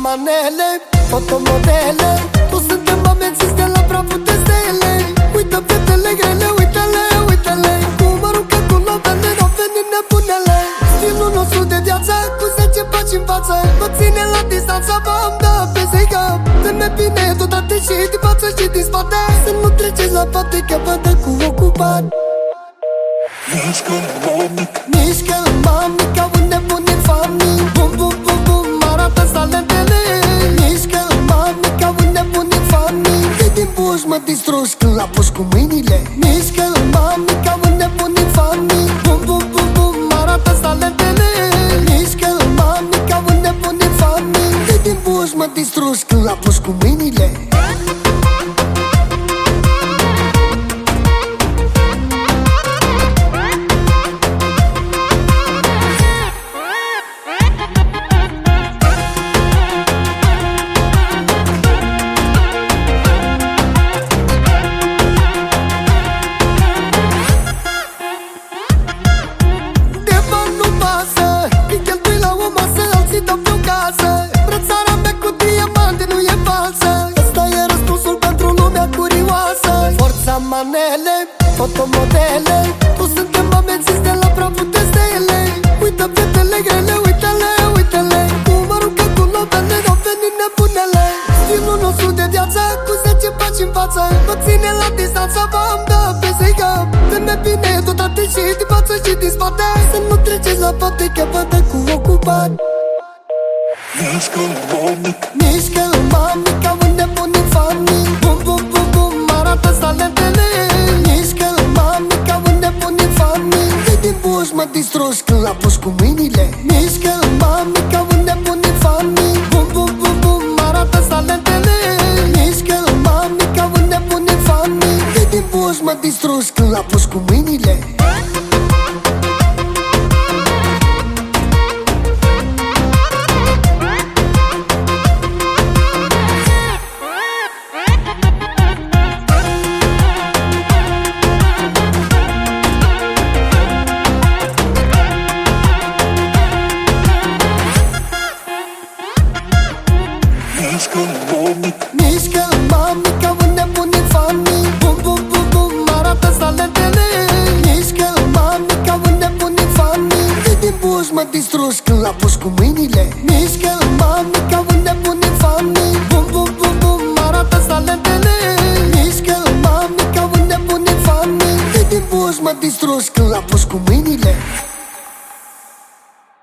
manele, fotomodele, toți suntem amențiți de la praful de stele. Uită fetele grele, uite-le, uite-le, cum aruncă cu notele, n-au venit nebunele. Stilul nostru de viață, cu 10 pași în față, vă ține la distanță, v-am dat pe zică. Dă-mi bine deodată și din față și din spate, să nu treceți la fapte că vă dă cu ocupat. Mișcă-l, mamica, Mișcă-l, mamica, un nebun infami. Bum, bum, bum, bum, arată talentele. Mișcă-l, mamica, un nebun infami. De din buș mă distrugi când l-a pus cu mâinile. Mișcă-l, mamica, un nebun infami. Bum, bum, bum, bum, arată talentele. Mișcă-l, mamica, un nebun infami. De din buș mă distrugi când l-a pus cu mâinile. Manele, fotomodele, toți suntem amențiți de la praful de stele. Uită fetele grele, uite-le, uite-le, cum aruncă cu notele, n-au venit nebunele. Stilul nostru de viață, cu 10 pași în față, vă ține la distanță, v-am dat pe zică. Dă-mi bine deodată și din față și din spate, să nu treceți la fapte că vă dă cu ocupat. mișcă-l, mamica, Mișcă-l, mamica, un nebun infami. Bum, bum, bum, bum, arată talentele. Mișcă-l, mamica, un nebun infami. De din buș mă distrugi când l-a pus cu mâinile. Mișcă-l, mamica, un nebun infami. Bum, bum, bum, bum, arată talentele. Mișcă-l, mamica, un nebun infami. De din buș mă distrugi când l-a pus cu mâinile. mișcă-l, mamica, Mișcă-l, mamica, un nebun infami. Bum, bum, bum, bum, arată talentele. Mișcă-l, mamica, un nebun infami. De din buș mă distrugi când l-a pus cu mâinile. Mișcă-l, mamica, un nebun infami. Bum, bum, bum, bum, arată talentele. Mișcă-l, mamica, un nebun infami. De din buș mă distrugi când l-a pus cu mâinile.